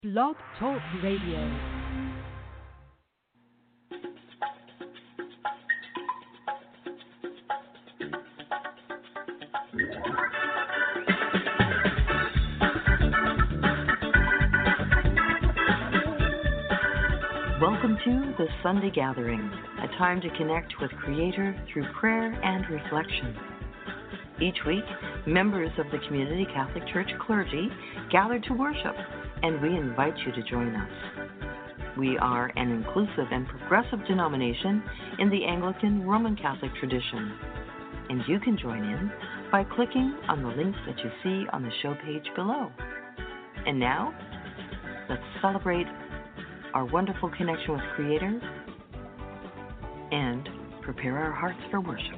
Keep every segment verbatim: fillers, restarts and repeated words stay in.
Blog Talk Radio. Welcome to the Sunday Gathering, a time to connect with Creator through prayer and reflection. Each week, members of the Community Catholic Church clergy gather to worship, and we invite you to join us. We are an inclusive and progressive denomination in the Anglican Roman Catholic tradition, and you can join in by clicking on the links that you see on the show page below. And now, let's celebrate our wonderful connection with Creator and prepare our hearts for worship.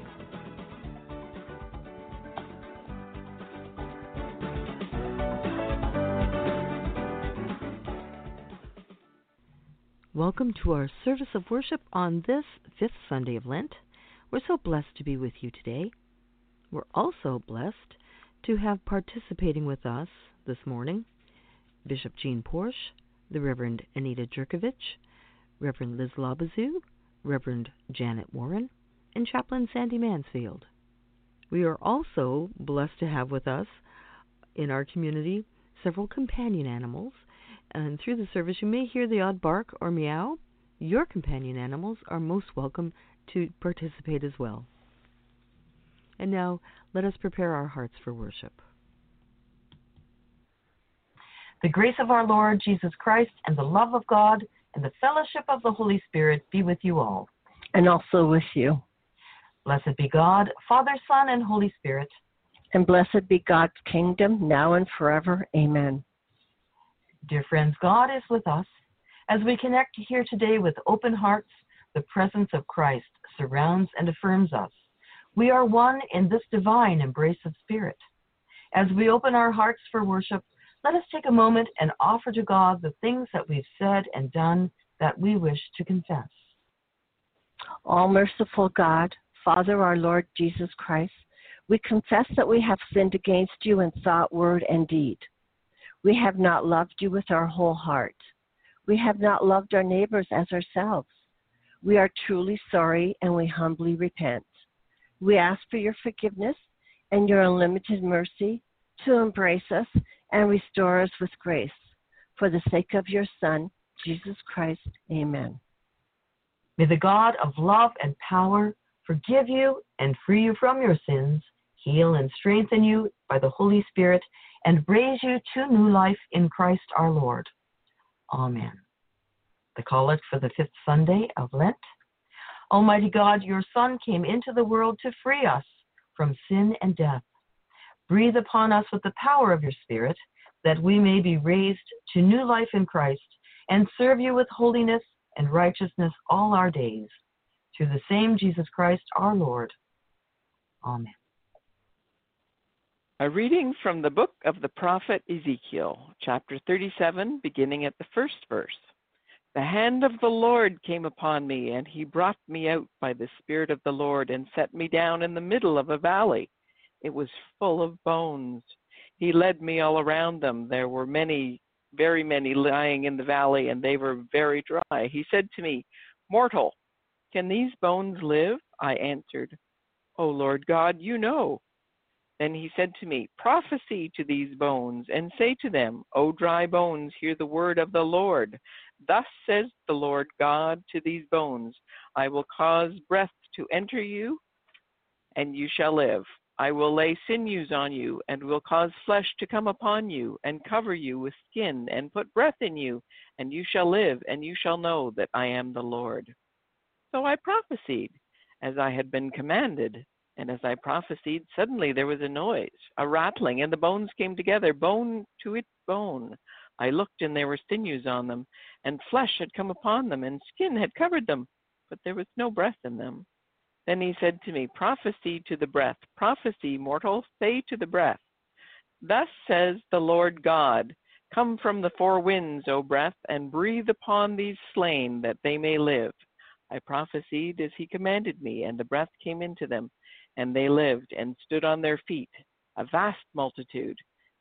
Welcome to our service of worship on this fifth Sunday of Lent. We're so blessed to be with you today. We're also blessed to have participating with us this morning Bishop Jean Porsche, the Reverend Anita Jurkovich, Reverend Liz Labazou, Reverend Janet Warren, and Chaplain Sandy Mansfield. We are also blessed to have with us in our community several companion animals, and through the service you may hear the odd bark or meow. Your companion animals are most welcome to participate as well. And now, let us prepare our hearts for worship. The grace of our Lord Jesus Christ and the love of God and the fellowship of the Holy Spirit be with you all. And also with you. Blessed be God, Father, Son, and Holy Spirit. And blessed be God's kingdom, now and forever. Amen. Dear friends, God is with us. As we connect here today with open hearts, the presence of Christ surrounds and affirms us. We are one in this divine embrace of Spirit. As we open our hearts for worship, let us take a moment and offer to God the things that we've said and done that we wish to confess. All merciful God, Father, our Lord Jesus Christ, we confess that we have sinned against you in thought, word, and deed. We have not loved you with our whole heart. We have not loved our neighbors as ourselves. We are truly sorry and we humbly repent. We ask for your forgiveness and your unlimited mercy to embrace us and restore us with grace. For the sake of your Son, Jesus Christ, amen. May the God of love and power forgive you and free you from your sins, heal and strengthen you by the Holy Spirit, and raise you to new life in Christ our Lord. Amen. The collect for the fifth Sunday of Lent. Almighty God, your Son came into the world to free us from sin and death. Breathe upon us with the power of your Spirit, that we may be raised to new life in Christ and serve you with holiness and righteousness all our days. Through the same Jesus Christ our Lord. Amen. A reading from the book of the prophet Ezekiel, chapter thirty-seven, beginning at the first verse. The hand of the Lord came upon me, and he brought me out by the Spirit of the Lord and set me down in the middle of a valley. It was full of bones. He led me all around them. There were many, very many lying in the valley, and they were very dry. He said to me, Mortal, can these bones live? I answered, O Lord God, you know. Then he said to me, Prophesy to these bones, and say to them, O dry bones, hear the word of the Lord. Thus says the Lord God to these bones, I will cause breath to enter you, and you shall live. I will lay sinews on you, and will cause flesh to come upon you, and cover you with skin, and put breath in you, and you shall live, and you shall know that I am the Lord. So I prophesied, as I had been commanded. And as I prophesied, suddenly there was a noise, a rattling, and the bones came together, bone to its bone. I looked, and there were sinews on them, and flesh had come upon them, and skin had covered them, but there was no breath in them. Then he said to me, Prophesy to the breath, prophesy, mortal, say to the breath. Thus says the Lord God, Come from the four winds, O breath, and breathe upon these slain, that they may live. I prophesied as he commanded me, and the breath came into them, and they lived and stood on their feet, a vast multitude.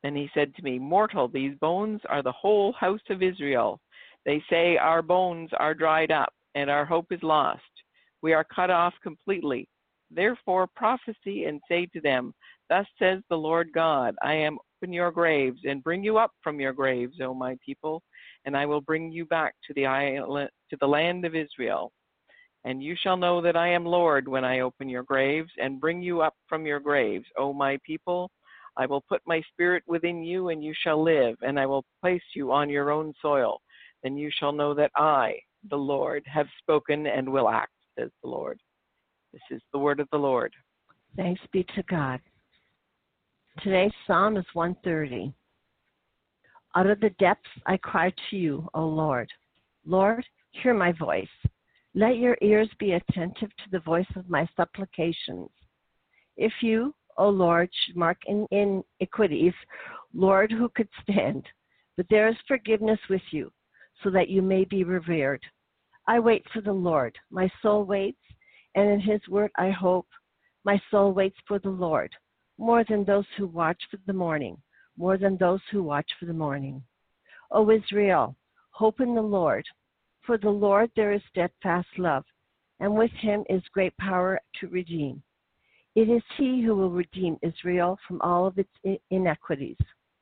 And he said to me, Mortal, these bones are the whole house of Israel. They say, our bones are dried up, and our hope is lost. We are cut off completely. Therefore prophesy and say to them, Thus says the Lord God, I am open your graves and bring you up from your graves, O my people, and I will bring you back to the island, to the land of Israel. And you shall know that I am Lord when I open your graves and bring you up from your graves, O my people. I will put my spirit within you, and you shall live, and I will place you on your own soil. Then you shall know that I, the Lord, have spoken and will act, says the Lord. This is the word of the Lord. Thanks be to God. Today's psalm is one thirty. Out of the depths I cry to you, O Lord. Lord, hear my voice. Let your ears be attentive to the voice of my supplications. If you, O Lord, should mark in iniquities, Lord, who could stand? But there is forgiveness with you, so that you may be revered. I wait for the Lord. My soul waits, and in his word I hope. My soul waits for the Lord, more than those who watch for the morning, more than those who watch for the morning. O Israel, hope in the Lord. For the Lord there is steadfast love, and with him is great power to redeem. It is he who will redeem Israel from all of its iniquities.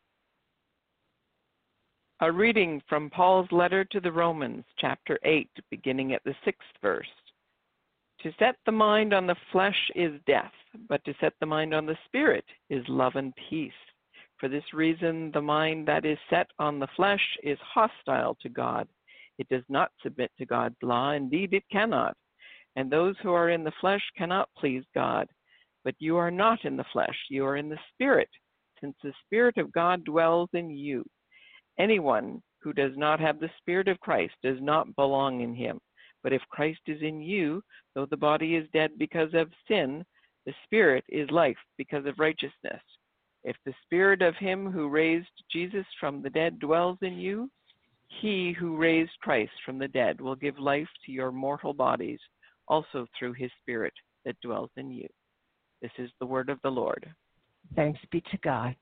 A reading from Paul's letter to the Romans, chapter eight, beginning at the sixth verse. To set the mind on the flesh is death, but to set the mind on the Spirit is love and peace. For this reason, the mind that is set on the flesh is hostile to God. It does not submit to God's law. Indeed, it cannot. And those who are in the flesh cannot please God. But you are not in the flesh, you are in the Spirit, since the Spirit of God dwells in you. Anyone who does not have the Spirit of Christ does not belong in him. But if Christ is in you, though the body is dead because of sin, the Spirit is life because of righteousness. If the Spirit of him who raised Jesus from the dead dwells in you, he who raised Christ from the dead will give life to your mortal bodies, also through his Spirit that dwells in you. This is the word of the Lord. Thanks be to God.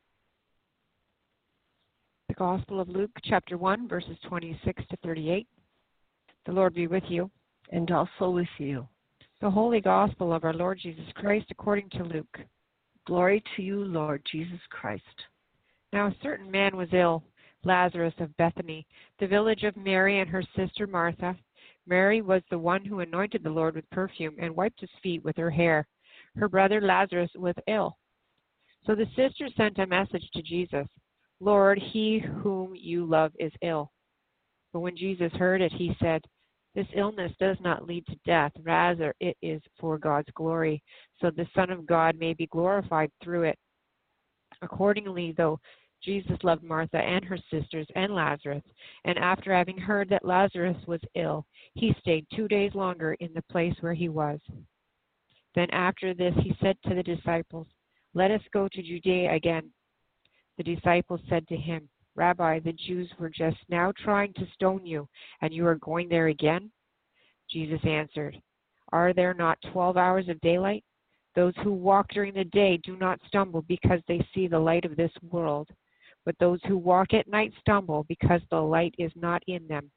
The Gospel of Luke, chapter one, verses twenty-six to thirty-eight. The Lord be with you. And also with you. The Holy Gospel of our Lord Jesus Christ according to Luke. Glory to you, Lord Jesus Christ. Now a certain man was ill, Lazarus of Bethany, the village of Mary and her sister Martha. Mary was the one who anointed the Lord with perfume and wiped his feet with her hair. Her brother Lazarus was ill. So the sisters sent a message to Jesus, Lord, he whom you love is ill. But when Jesus heard it, he said, This illness does not lead to death, rather it is for God's glory, so the Son of God may be glorified through it. Accordingly, though, Jesus loved Martha and her sisters and Lazarus, and after having heard that Lazarus was ill, he stayed two days longer in the place where he was. Then after this he said to the disciples, Let us go to Judea again. The disciples said to him, Rabbi, the Jews were just now trying to stone you, and you are going there again? Jesus answered, Are there not twelve hours of daylight? Those who walk during the day do not stumble because they see the light of this world, but those who walk at night stumble because the light is not in them.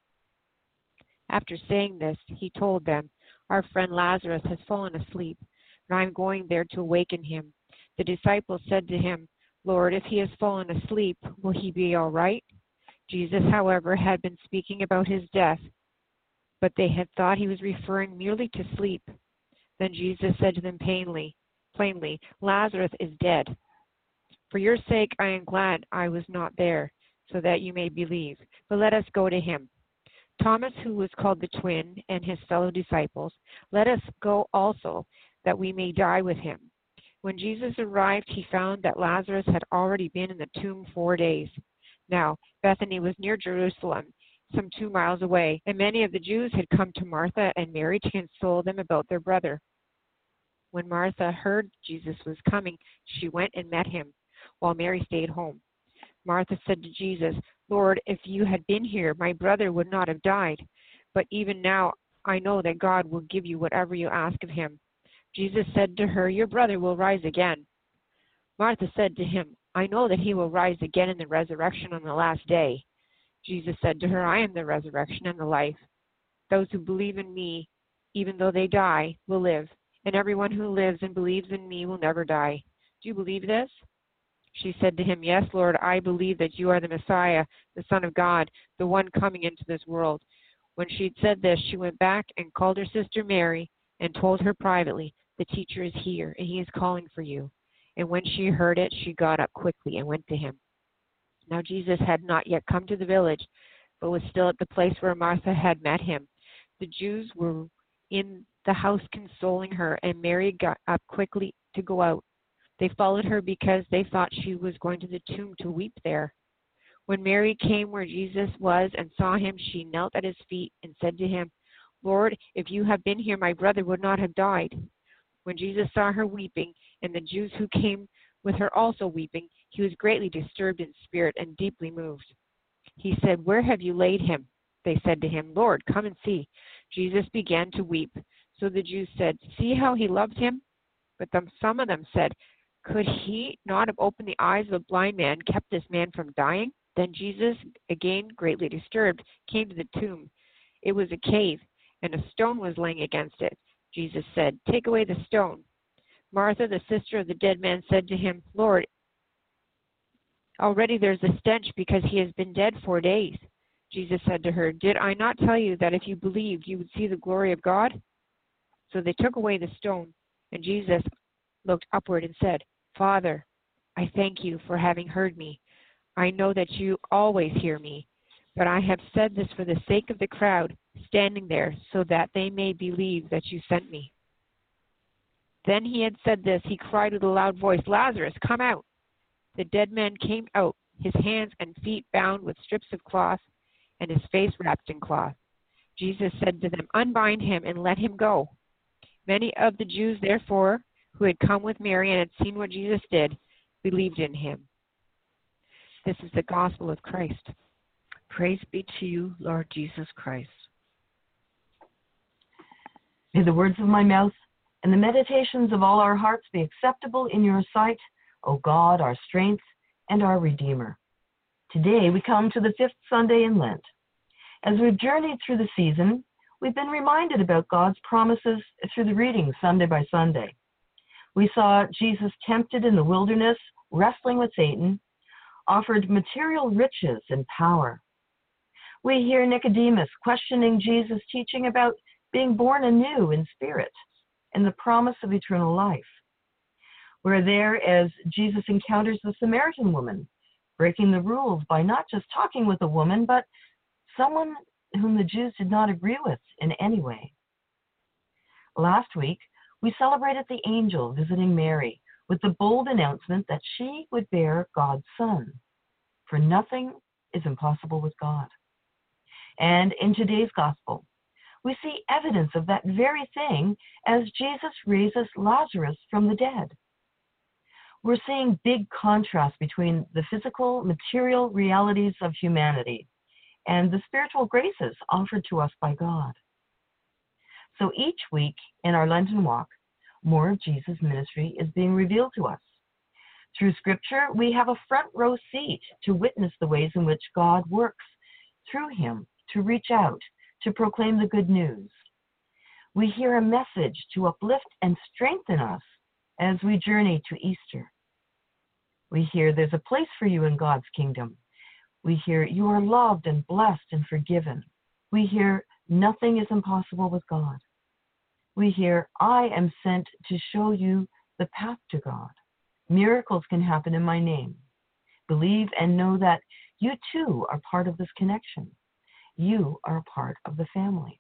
After saying this, he told them, Our friend Lazarus has fallen asleep, and I am going there to awaken him. The disciples said to him, Lord, if he has fallen asleep, will he be all right? Jesus, however, had been speaking about his death, but they had thought he was referring merely to sleep. Then Jesus said to them plainly, plainly, Lazarus is dead. For your sake I am glad I was not there, so that you may believe. But let us go to him. Thomas, who was called the twin, and his fellow disciples, let us go also, that we may die with him. When Jesus arrived, he found that Lazarus had already been in the tomb four days. Now, Bethany was near Jerusalem, some two miles away, and many of the Jews had come to Martha and Mary to console them about their brother. When Martha heard Jesus was coming, she went and met him, while Mary stayed home. Martha said to Jesus, Lord, if you had been here, my brother would not have died. But even now I know that God will give you whatever you ask of him. Jesus said to her, Your brother will rise again. Martha said to him, I know that he will rise again in the resurrection on the last day. Jesus said to her, I am the resurrection and the life. Those who believe in me, even though they die, will live, and everyone who lives and believes in me will never die. Do you believe this? She said to him, Yes, Lord, I believe that you are the Messiah, the Son of God, the one coming into this world. When she had said this, she went back and called her sister Mary and told her privately, The teacher is here, and he is calling for you. And when she heard it, she got up quickly and went to him. Now Jesus had not yet come to the village, but was still at the place where Martha had met him. The Jews were in the house consoling her, and Mary got up quickly to go out. They followed her because they thought she was going to the tomb to weep there. When Mary came where Jesus was and saw him, she knelt at his feet and said to him, Lord, if you had been here, my brother would not have died. When Jesus saw her weeping, and the Jews who came with her also weeping, he was greatly disturbed in spirit and deeply moved. He said, Where have you laid him? They said to him, Lord, come and see. Jesus began to weep. So the Jews said, See how he loves him? But them, some of them said, Could he not have opened the eyes of a blind man, kept this man from dying? Then Jesus, again greatly disturbed, came to the tomb. It was a cave, and a stone was laying against it. Jesus said, Take away the stone. Martha, the sister of the dead man, said to him, Lord, already there's a stench because he has been dead four days. Jesus said to her, Did I not tell you that if you believed, you would see the glory of God? So they took away the stone, and Jesus looked upward and said, Father, I thank you for having heard me. I know that you always hear me, but I have said this for the sake of the crowd standing there, so that they may believe that you sent me. Then he had said this, he cried with a loud voice, Lazarus, come out. The dead man came out, his hands and feet bound with strips of cloth, and his face wrapped in cloth. Jesus said to them, Unbind him and let him go. Many of the Jews, therefore, who had come with Mary and had seen what Jesus did, believed in him. This is the gospel of Christ. Praise be to you, Lord Jesus Christ. May the words of my mouth and the meditations of all our hearts be acceptable in your sight, O God, our strength and our Redeemer. Today we come to the fifth Sunday in Lent. As we've journeyed through the season, we've been reminded about God's promises through the readings Sunday by Sunday. We saw Jesus tempted in the wilderness, wrestling with Satan, offered material riches and power. We hear Nicodemus questioning Jesus' teaching about being born anew in spirit and the promise of eternal life. We're there as Jesus encounters the Samaritan woman, breaking the rules by not just talking with a woman, but someone whom the Jews did not agree with in any way. Last week, we celebrated the angel visiting Mary with the bold announcement that she would bear God's Son, for nothing is impossible with God. And in today's gospel, we see evidence of that very thing as Jesus raises Lazarus from the dead. We're seeing big contrast between the physical, material realities of humanity and the spiritual graces offered to us by God. So each week in our Lenten walk, more of Jesus' ministry is being revealed to us. Through Scripture, we have a front row seat to witness the ways in which God works through him to reach out, to proclaim the good news. We hear a message to uplift and strengthen us as we journey to Easter. We hear there's a place for you in God's kingdom. We hear you are loved and blessed and forgiven. We hear nothing is impossible with God. We hear, I am sent to show you the path to God. Miracles can happen in my name. Believe and know that you too are part of this connection. You are a part of the family.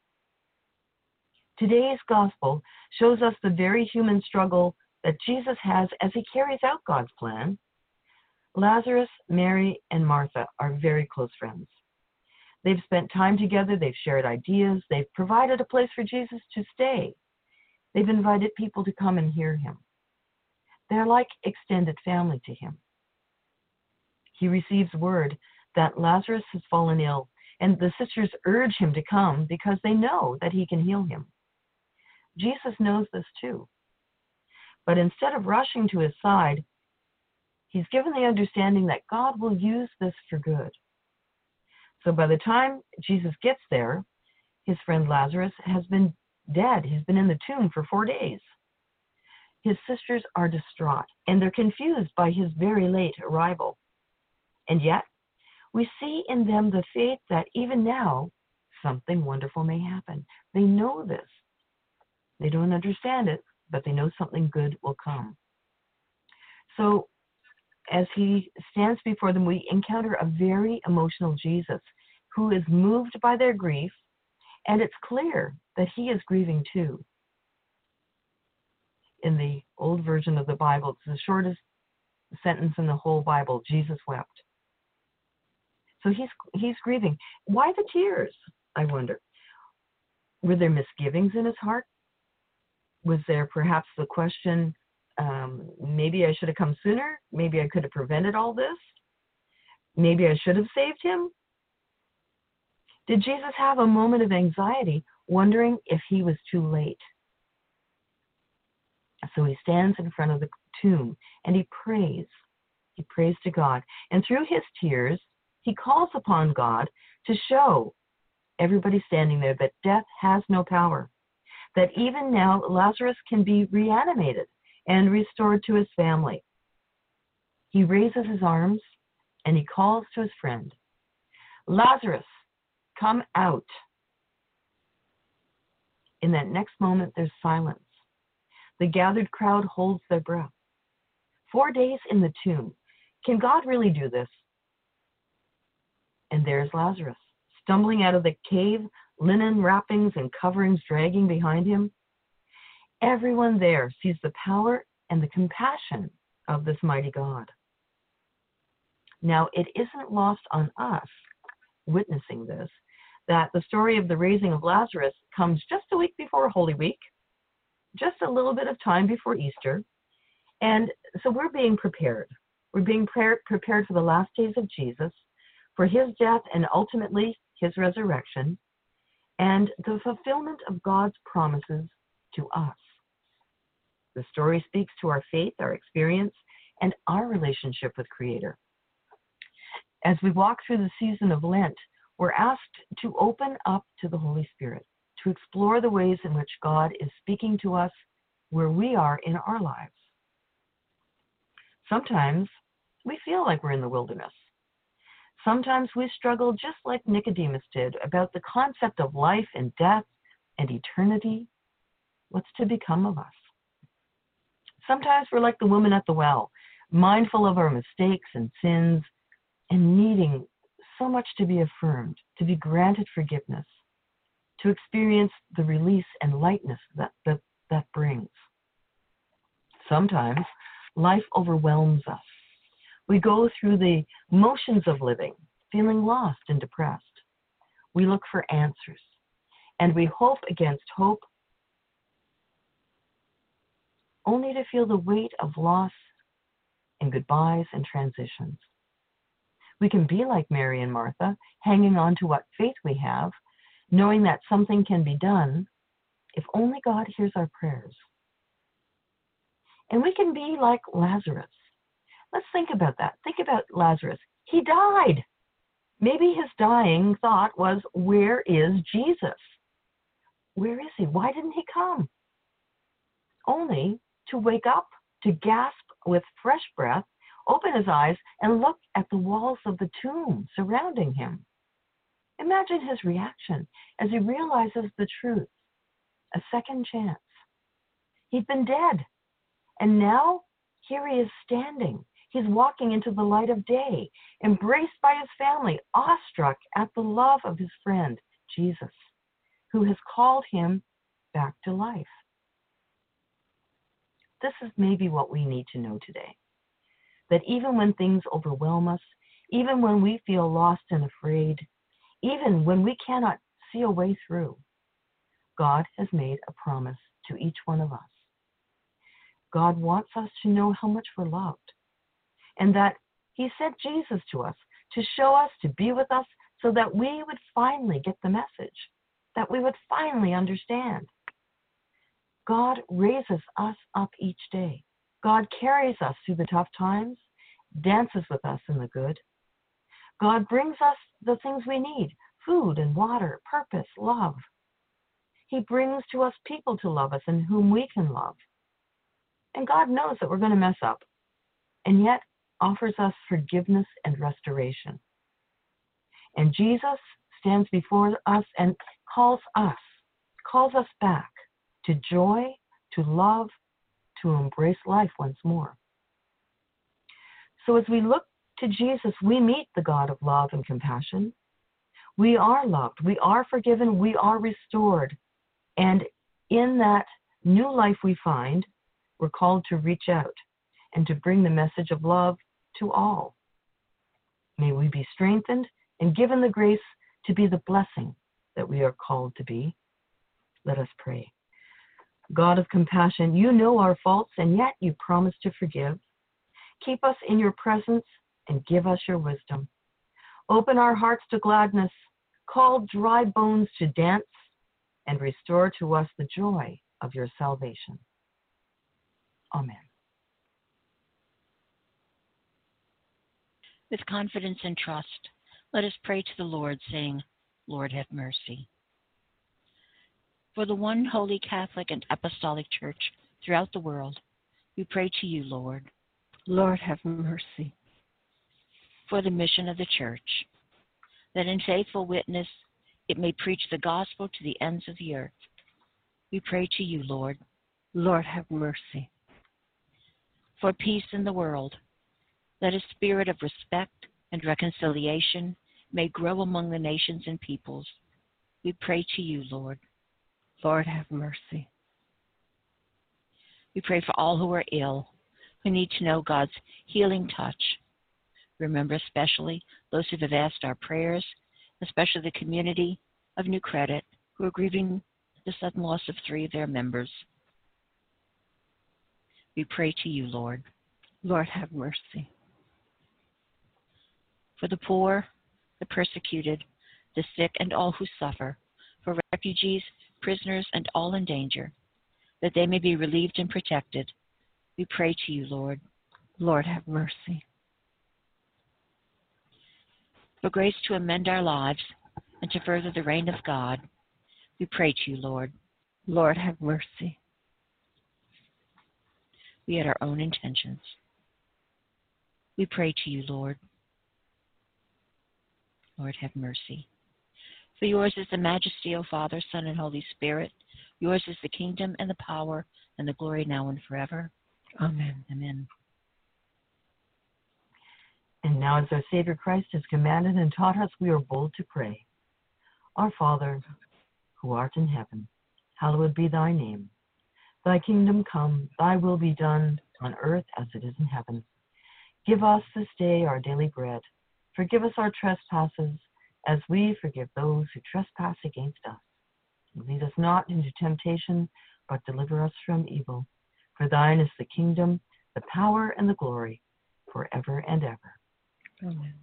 Today's gospel shows us the very human struggle that Jesus has as he carries out God's plan. Lazarus, Mary, and Martha are very close friends. They've spent time together, they've shared ideas, they've provided a place for Jesus to stay. They've invited people to come and hear him. They're like extended family to him. He receives word that Lazarus has fallen ill, and the sisters urge him to come because they know that he can heal him. Jesus knows this too. But instead of rushing to his side, He's given the understanding that God will use this for good. So by the time Jesus gets there, his friend Lazarus has been dead. He's been in the tomb for four days. His sisters are distraught, and they're confused by his very late arrival. And yet, we see in them the faith that even now, something wonderful may happen. They know this. They don't understand it, but they know something good will come. So, as he stands before them, we encounter a very emotional Jesus who is moved by their grief, and it's clear that he is grieving too. In the old version of the Bible, it's the shortest sentence in the whole Bible, Jesus wept. So he's he's grieving. Why the tears, I wonder? Were there misgivings in his heart? Was there perhaps the question, um, maybe I should have come sooner? Maybe I could have prevented all this? Maybe I should have saved him? Did Jesus have a moment of anxiety, wondering if he was too late? So he stands in front of the tomb and he prays. He prays to God. And through his tears, he calls upon God to show everybody standing there that death has no power, that even now Lazarus can be reanimated and restored to his family. He raises his arms and he calls to his friend, Lazarus, come out. In that next moment, there's silence. The gathered crowd holds their breath. Four days in the tomb. Can God really do this? And there's Lazarus, stumbling out of the cave, linen wrappings and coverings dragging behind him. Everyone there sees the power and the compassion of this mighty God. Now, it isn't lost on us, witnessing this, that the story of the raising of Lazarus comes just a week before Holy Week, just a little bit of time before Easter. And so we're being prepared. We're being pre- prepared for the last days of Jesus, for his death and ultimately his resurrection, and the fulfillment of God's promises to us. The story speaks to our faith, our experience, and our relationship with Creator. As we walk through the season of Lent, we're asked to open up to the Holy Spirit, to explore the ways in which God is speaking to us where we are in our lives. Sometimes we feel like we're in the wilderness. Sometimes we struggle just like Nicodemus did about the concept of life and death and eternity. What's to become of us? Sometimes we're like the woman at the well, mindful of our mistakes and sins and needing so much to be affirmed, to be granted forgiveness, to experience the release and lightness that that, that brings. Sometimes life overwhelms us. We go through the motions of living, feeling lost and depressed. We look for answers, and we hope against hope, only to feel the weight of loss and goodbyes and transitions. We can be like Mary and Martha, hanging on to what faith we have, knowing that something can be done if only God hears our prayers. And we can be like Lazarus. Let's think about that. Think about Lazarus. He died. Maybe his dying thought was, where is Jesus? Where is he? Why didn't he come? Only to wake up, to gasp with fresh breath, open his eyes, and look at the walls of the tomb surrounding him. Imagine his reaction as he realizes the truth. A second chance. He'd been dead, and now here he is standing. He's walking into the light of day, embraced by his family, awestruck at the love of his friend, Jesus, who has called him back to life. This is maybe what we need to know today. That even when things overwhelm us, even when we feel lost and afraid, even when we cannot see a way through, God has made a promise to each one of us. God wants us to know how much we're loved, and that he sent Jesus to us to show us, to be with us, so that we would finally get the message, that we would finally understand. God raises us up each day. God carries us through the tough times, dances with us in the good. God brings us the things we need, food and water, purpose, love. He brings to us people to love us and whom we can love. And God knows that we're going to mess up, and yet offers us forgiveness and restoration. And Jesus stands before us and calls us, calls us back to joy, to love, to embrace life once more. So as we look to Jesus, we meet the God of love and compassion. We are loved, we are forgiven, we are restored. And in that new life we find, we're called to reach out and to bring the message of love to all. May we be strengthened and given the grace to be the blessing that we are called to be. Let us pray. God of compassion, you know our faults, and yet you promise to forgive. Keep us in your presence and give us your wisdom. Open our hearts to gladness, call dry bones to dance, and restore to us the joy of your salvation. Amen. With confidence and trust, let us pray to the Lord, saying, Lord, have mercy. For the one holy Catholic and Apostolic Church throughout the world, we pray to you, Lord. Lord, have mercy. For the mission of the Church, that in faithful witness it may preach the gospel to the ends of the earth, we pray to you, Lord. Lord, have mercy. For peace in the world, that a spirit of respect and reconciliation may grow among the nations and peoples, we pray to you, Lord. Lord, have mercy. We pray for all who are ill, who need to know God's healing touch. Remember especially those who have asked our prayers, especially the community of New Credit, who are grieving the sudden loss of three of their members. We pray to you, Lord. Lord, have mercy. For the poor, the persecuted, the sick, and all who suffer, for refugees, prisoners, and all in danger, that they may be relieved and protected, we pray to you, Lord. Lord, have mercy. For grace to amend our lives and to further the reign of God, we pray to you, Lord. Lord, have mercy. We had our own intentions. We pray to you, Lord. Lord, have mercy. For yours is the majesty, O Father, Son, and Holy Spirit. Yours is the kingdom and the power and the glory now and forever. Amen. Amen. And now as our Savior Christ has commanded and taught us, we are bold to pray. Our Father, who art in heaven, hallowed be thy name. Thy kingdom come, thy will be done on earth as it is in heaven. Give us this day our daily bread. Forgive us our trespasses, as we forgive those who trespass against us. And lead us not into temptation, but deliver us from evil. For thine is the kingdom, the power, and the glory, forever and ever. Amen.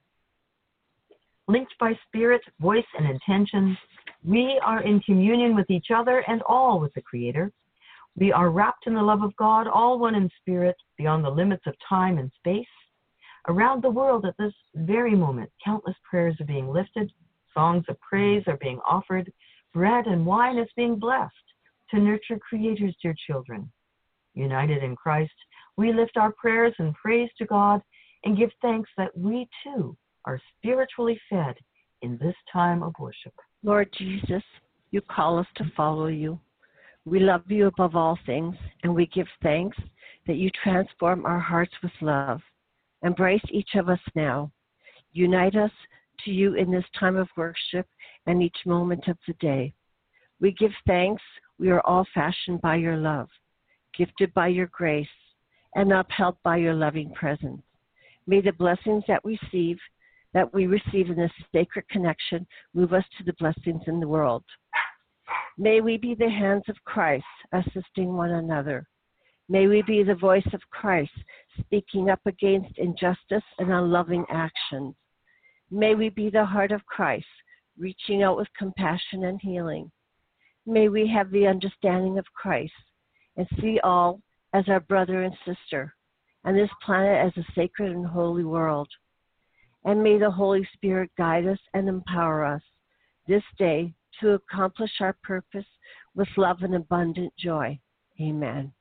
Linked by spirit, voice, and intention, we are in communion with each other and all with the Creator. We are wrapped in the love of God, all one in spirit, beyond the limits of time and space. Around the world at this very moment, countless prayers are being lifted, songs of praise are being offered, bread and wine is being blessed to nurture Creator's dear children. United in Christ, we lift our prayers and praise to God and give thanks that we too are spiritually fed in this time of worship. Lord Jesus, you call us to follow you. We love you above all things, and we give thanks that you transform our hearts with love. Embrace each of us now. Unite us to you in this time of worship and each moment of the day. We give thanks we are all fashioned by your love, gifted by your grace, and upheld by your loving presence. May the blessings that we receive, that we receive in this sacred connection move us to the blessings in the world. May we be the hands of Christ, assisting one another. May we be the voice of Christ, speaking up against injustice and unloving actions. May we be the heart of Christ, reaching out with compassion and healing. May we have the understanding of Christ and see all as our brother and sister, and this planet as a sacred and holy world. And may the Holy Spirit guide us and empower us this day to accomplish our purpose with love and abundant joy. Amen.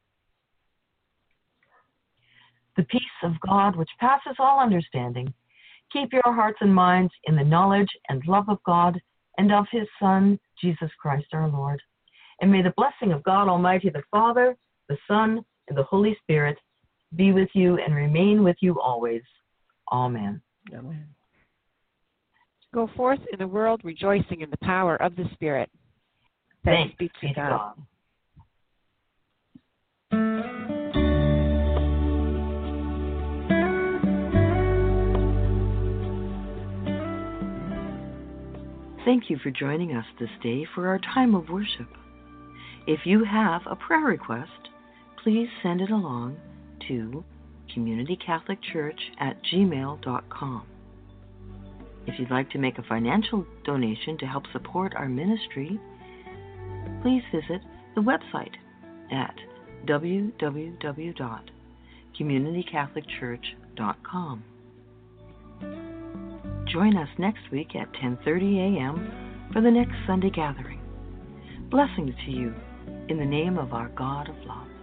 The peace of God, which passes all understanding, keep your hearts and minds in the knowledge and love of God and of his Son, Jesus Christ our Lord. And may the blessing of God Almighty, the Father, the Son, and the Holy Spirit be with you and remain with you always. Amen. Amen. Go forth in the world rejoicing in the power of the Spirit. Thanks, Thanks be to God. God. Thank you for joining us this day for our time of worship. If you have a prayer request, please send it along to community catholic church at gmail dot com. If you'd like to make a financial donation to help support our ministry, please visit the website at w w w dot community catholic church dot com. Join us next week at ten thirty a.m. for the next Sunday gathering. Blessings to you in the name of our God of love.